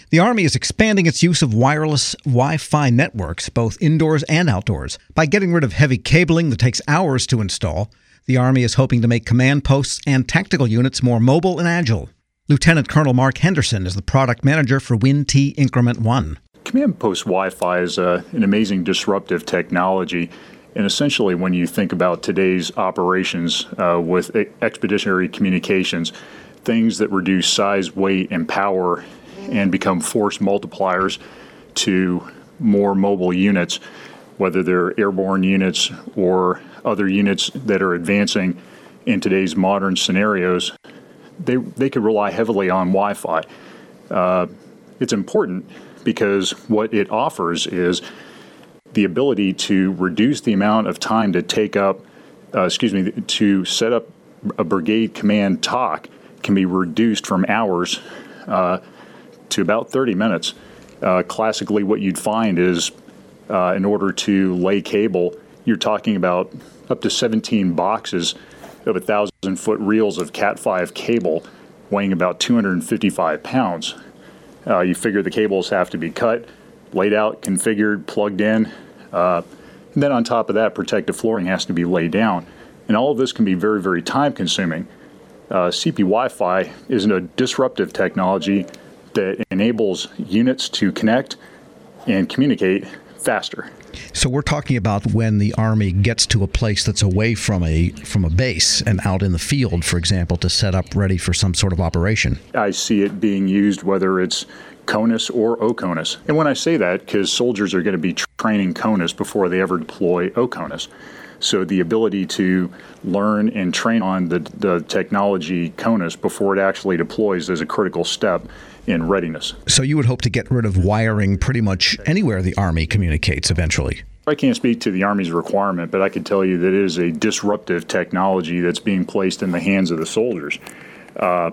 The Army is expanding its use of wireless Wi-Fi networks, both indoors and outdoors. By getting rid of heavy cabling that takes hours to install, the Army is hoping to make command posts and tactical units more mobile and agile. Lieutenant Colonel Mark Henderson is the product manager for WIN-T Increment 1. Command post Wi-Fi is an amazing disruptive technology. And essentially, when you think about today's operations with expeditionary communications, things that reduce size, weight, and power and become force multipliers to more mobile units, whether they're airborne units or other units that are advancing in today's modern scenarios, they could rely heavily on Wi-Fi. It's important because what it offers is the ability to reduce the amount of time to to set up a brigade command TOC can be reduced from hours to about 30 minutes. Classically, what you'd find is in order to lay cable, you're talking about up to 17 boxes of 1,000-foot reels of Cat5 cable weighing about 255 pounds. You figure the cables have to be cut, laid out, configured, plugged in, and then on top of that, protective flooring has to be laid down. And all of this can be very, very time-consuming. CP Wi-Fi is a disruptive technology that enables units to connect and communicate faster. So we're talking about when the Army gets to a place that's away from a base and out in the field, for example, to set up ready for some sort of operation. I see it being used whether it's CONUS or OCONUS. And when I say that, because soldiers are going to be training CONUS before they ever deploy OCONUS. So the ability to learn and train on the technology CONUS before it actually deploys is a critical step in readiness. So you would hope to get rid of wiring pretty much anywhere the Army communicates eventually? I can't speak to the Army's requirement, but I can tell you that it is a disruptive technology that's being placed in the hands of the soldiers. I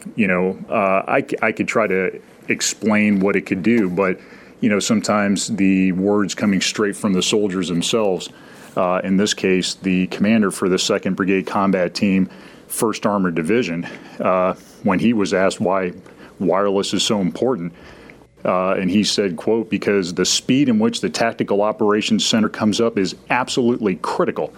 could try to explain what it could do, but sometimes the words coming straight from the soldiers themselves. In this case, the commander for the 2nd Brigade Combat Team, 1st Armored Division, when he was asked why wireless is so important, and he said, quote, because the speed in which the Tactical Operations Center comes up is absolutely critical.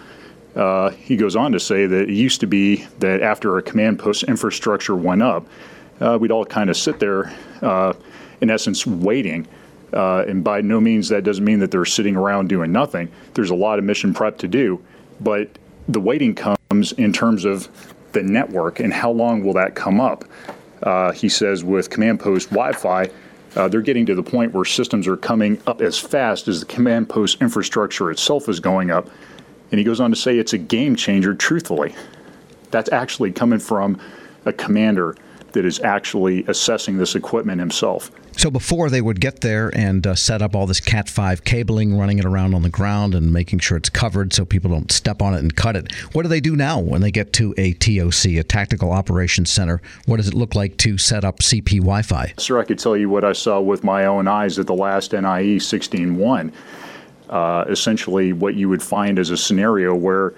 He goes on to say that it used to be that after a command post infrastructure went up, we'd all kind of sit there, in essence, waiting. And by no means that doesn't mean that they're sitting around doing nothing. There's a lot of mission prep to do, but the waiting comes in terms of the network and how long will that come up. He says with command post Wi-Fi, they're getting to the point where systems are coming up as fast as the command post infrastructure itself is going up. And he goes on to say it's a game changer, truthfully. That's actually coming from a commander that is actually assessing this equipment himself. So before they would get there and set up all this Cat5 cabling, running it around on the ground and making sure it's covered so people don't step on it and cut it, what do they do now when they get to a TOC, a Tactical Operations Center? What does it look like to set up CP Wi-Fi? Sir, I could tell you what I saw with my own eyes at the last NIE 16-1. Essentially, what you would find is a scenario where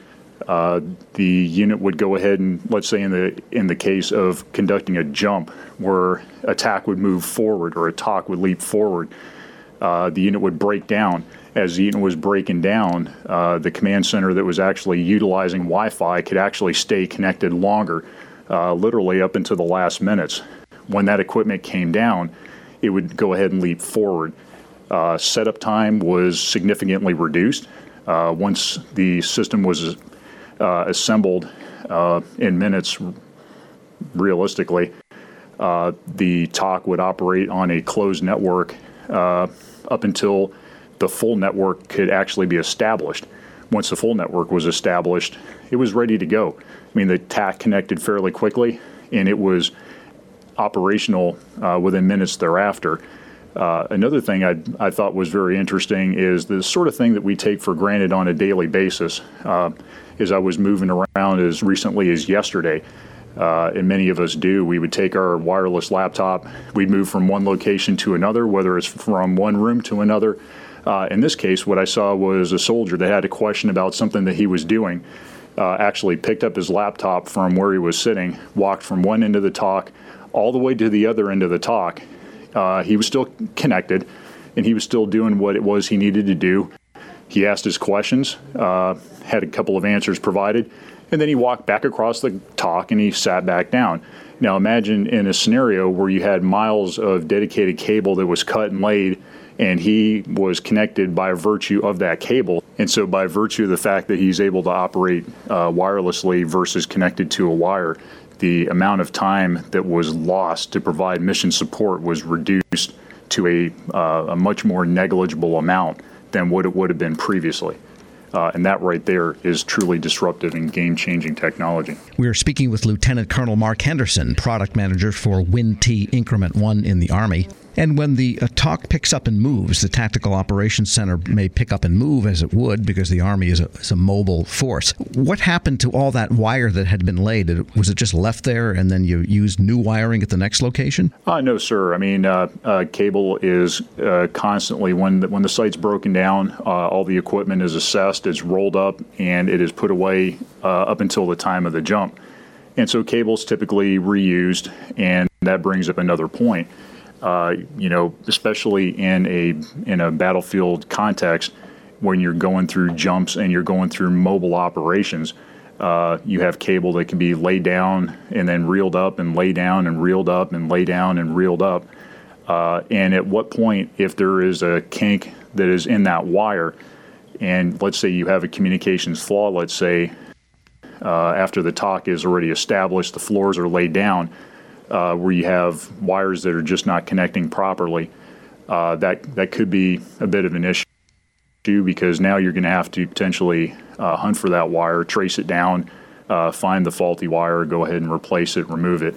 the unit would go ahead and, let's say in the case of conducting a jump where a TAC would move forward or a TOC would leap forward, the unit would break down. As the unit was breaking down, the command center that was actually utilizing Wi-Fi could actually stay connected longer, literally up into the last minutes. When that equipment came down, it would go ahead and leap forward. Setup time was significantly reduced. Once the system was assembled in minutes, realistically, the TOC would operate on a closed network up until the full network could actually be established. Once the full network was established, it was ready to go. I mean, the TAC connected fairly quickly, and it was operational within minutes thereafter. Another thing I thought was very interesting is the sort of thing that we take for granted on a daily basis. As I was moving around as recently as yesterday, and many of us do, we would take our wireless laptop, we'd move from one location to another, whether it's from one room to another. In this case, what I saw was a soldier that had a question about something that he was doing, actually picked up his laptop from where he was sitting, walked from one end of the TOC all the way to the other end of the TOC, he was still connected, and he was still doing what it was he needed to do. He asked his questions, had a couple of answers provided, and then he walked back across the talk and he sat back down. Now imagine in a scenario where you had miles of dedicated cable that was cut and laid, and he was connected by virtue of that cable. And so by virtue of the fact that he's able to operate wirelessly versus connected to a wire, the amount of time that was lost to provide mission support was reduced to a much more negligible amount than what it would have been previously. And that right there is truly disruptive and game-changing technology. We are speaking with Lieutenant Colonel Mark Henderson, Product Manager for WIN-T Increment 1 in the Army. And when the talk picks up and moves, the Tactical Operations Center may pick up and move as it would because the Army is a mobile force. What happened to all that wire that had been laid? Was it just left there and then you used new wiring at the next location? No, sir. I mean, cable is constantly, when the site's broken down, all the equipment is assessed, it's rolled up, and it is put away up until the time of the jump. And so cable's typically reused, and that brings up another point. Especially in a battlefield context, when you're going through jumps and you're going through mobile operations, you have cable that can be laid down and then reeled up and lay down and reeled up and lay down and reeled up. And at what point, if there is a kink that is in that wire, and let's say you have a communications flaw, let's say after the talk is already established, the floors are laid down, where you have wires that are just not connecting properly, that could be a bit of an issue because now you're going to have to potentially hunt for that wire, trace it down, find the faulty wire, go ahead and replace it, remove it.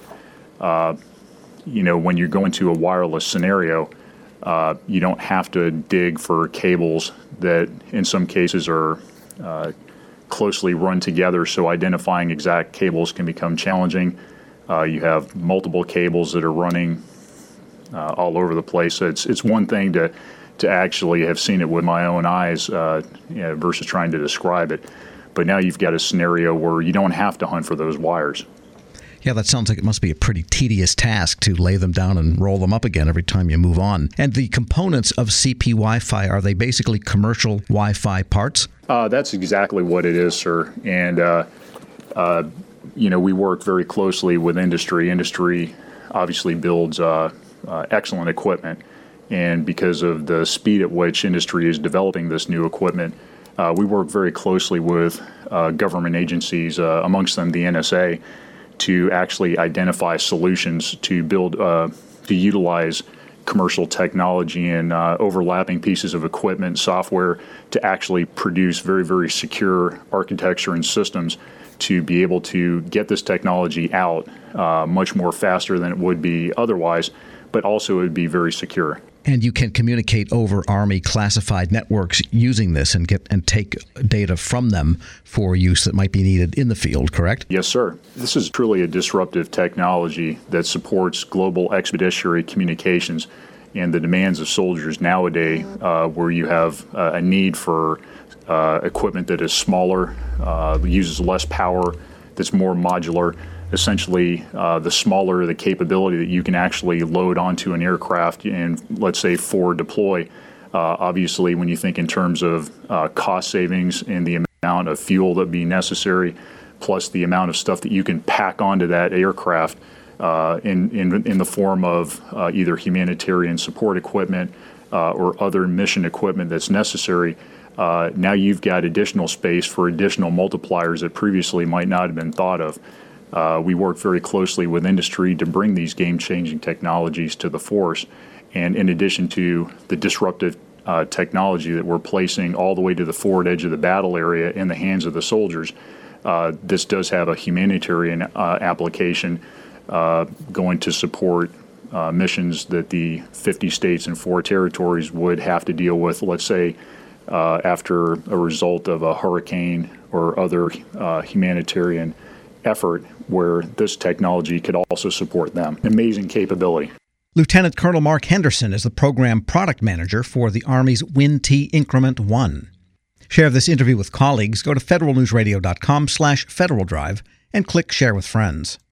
When you're going to a wireless scenario, you don't have to dig for cables that in some cases are closely run together, so identifying exact cables can become challenging. You have multiple cables that are running all over the place. So it's one thing to actually have seen it with my own eyes versus trying to describe it. But now you've got a scenario where you don't have to hunt for those wires. Yeah, that sounds like it must be a pretty tedious task to lay them down and roll them up again every time you move on. And the components of CP Wi-Fi, are they basically commercial Wi-Fi parts? That's exactly what it is, sir. And we work very closely with industry. Industry obviously builds excellent equipment, and because of the speed at which industry is developing this new equipment, we work very closely with government agencies, amongst them the NSA, to actually identify solutions to build, to utilize commercial technology and overlapping pieces of equipment, software, to actually produce very, very secure architecture and systems to be able to get this technology out much more faster than it would be otherwise, but also it would be very secure. And you can communicate over Army classified networks using this and take data from them for use that might be needed in the field, correct? Yes, sir. This is truly a disruptive technology that supports global expeditionary communications and the demands of soldiers nowadays, where you have a need for equipment that is smaller, uses less power, that's more modular. Essentially, the smaller the capability that you can actually load onto an aircraft and, let's say, forward deploy. Obviously, when you think in terms of cost savings and the amount of fuel that would be necessary, plus the amount of stuff that you can pack onto that aircraft in the form of either humanitarian support equipment or other mission equipment that's necessary, now you've got additional space for additional multipliers that previously might not have been thought of. We work very closely with industry to bring these game-changing technologies to the force. And in addition to the disruptive technology that we're placing all the way to the forward edge of the battle area in the hands of the soldiers, this does have a humanitarian application going to support missions that the 50 states and 4 territories would have to deal with, let's say, after a result of a hurricane or other humanitarian effort, where this technology could also support them. Amazing capability. Lieutenant Colonel Mark Henderson is the Program Product Manager for the Army's WIN-T Increment 1. Share this interview with colleagues. Go to federalnewsradio.com/Federal Drive and click Share with Friends.